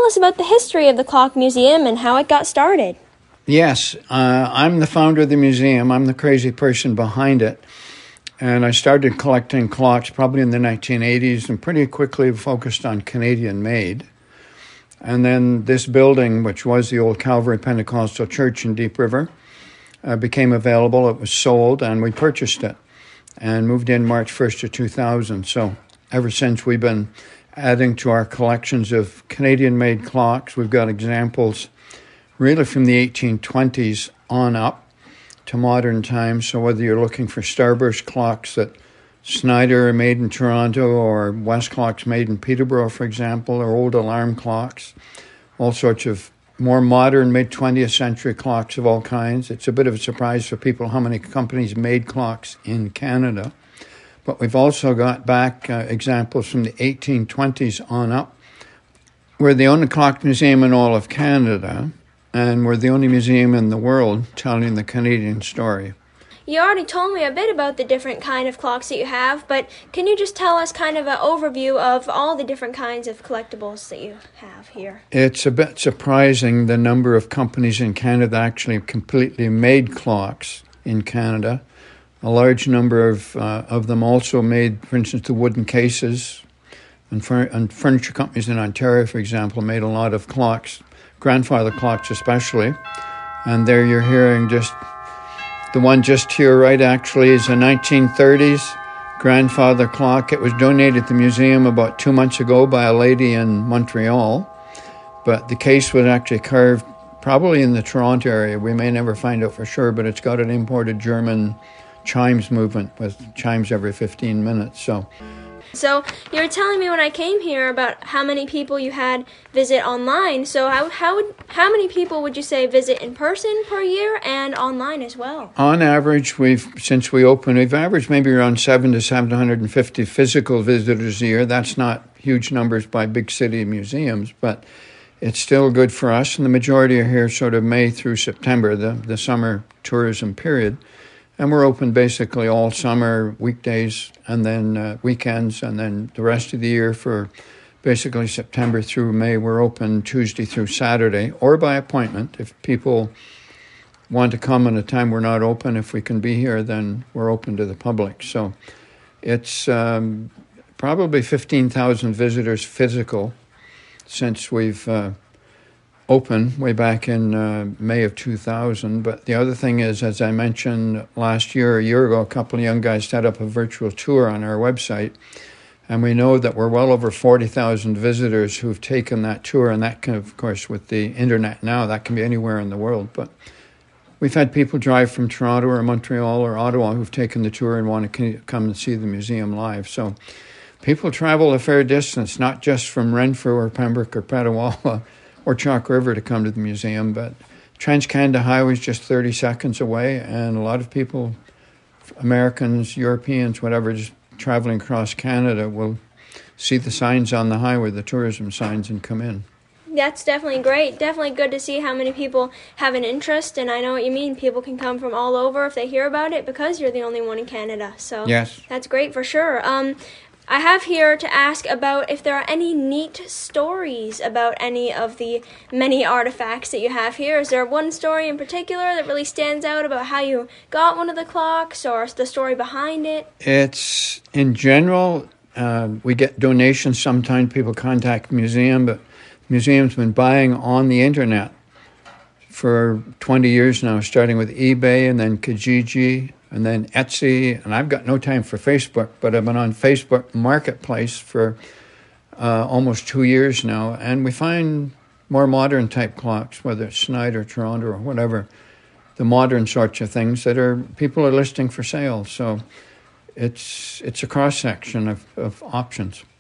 us about the history of the Clock Museum and how it got started? Yes, I'm the founder of the museum. I'm the crazy person behind it. And I started collecting clocks probably in the 1980s and pretty quickly focused on Canadian-made. And then this building, which was the old Calvary Pentecostal Church in Deep River, became available. It was sold, and we purchased it and moved in March 1st of 2000. So ever since, we've been adding to our collections of Canadian-made clocks. We've got examples really from the 1820s on up to modern times. So whether you're looking for starburst clocks that Snyder made in Toronto or West clocks made in Peterborough, for example, or old alarm clocks, all sorts of more modern mid-20th century clocks of all kinds. It's a bit of a surprise for people how many companies made clocks in Canada. But we've also got back examples from the 1820s on up. We're the only clock museum in all of Canada, and we're the only museum in the world telling the Canadian story. You already told me a bit about the different kind of clocks that you have, but can you just tell us kind of an overview of all the different kinds of collectibles that you have here? It's a bit surprising the number of companies in Canada that actually completely made clocks in Canada. A large number of them also made, for instance, the wooden cases, and furniture companies in Ontario, for example, made a lot of clocks, grandfather clocks especially. And there you're hearing just the one just here, right, actually, is a 1930s grandfather clock. It was donated to the museum about 2 months ago by a lady in Montreal. But the case was actually carved probably in the Toronto area. We may never find out for sure, but it's got an imported German chimes movement with chimes every 15 minutes. So you were telling me when I came here about how many people you had visit online. So how many people would you say visit in person per year and online as well? On average, since we opened, we've averaged maybe around 700 to 750 physical visitors a year. That's not huge numbers by big city museums, but it's still good for us. And the majority are here sort of May through September, the summer tourism period. And we're open basically all summer, weekdays, and then weekends, and then the rest of the year for basically September through May. We're open Tuesday through Saturday, or by appointment. If people want to come at a time we're not open, if we can be here, then we're open to the public. So it's probably 15,000 visitors physical since we've open way back in May of 2000. But the other thing is, as I mentioned a year ago, a couple of young guys set up a virtual tour on our website. And we know that we're well over 40,000 visitors who've taken that tour. And that can, of course, with the internet now, that can be anywhere in the world. But we've had people drive from Toronto or Montreal or Ottawa who've taken the tour and want to come and see the museum live. So people travel a fair distance, not just from Renfrew or Pembroke or Petawawa or Chalk River to come to the museum, but Trans-Canada Highway is just 30 seconds away, and a lot of people, Americans, Europeans, whatever, just traveling across Canada will see the signs on the highway, the tourism signs, and come in. That's definitely great. Definitely good to see how many people have an interest, and I know what you mean. People can come from all over if they hear about it because you're the only one in Canada. So yes, that's great for sure. I have here to ask about if there are any neat stories about any of the many artifacts that you have here. Is there one story in particular that really stands out about how you got one of the clocks or the story behind it? It's, in general, we get donations. Sometimes people contact the museum, but the museum's been buying on the internet for 20 years now, starting with eBay and then Kijiji and then Etsy. And I've got no time for Facebook, but I've been on Facebook Marketplace for almost 2 years now. And we find more modern type clocks, whether it's Snyder, Toronto, or whatever, the modern sorts of things that people are listing for sale. So it's a cross-section of options.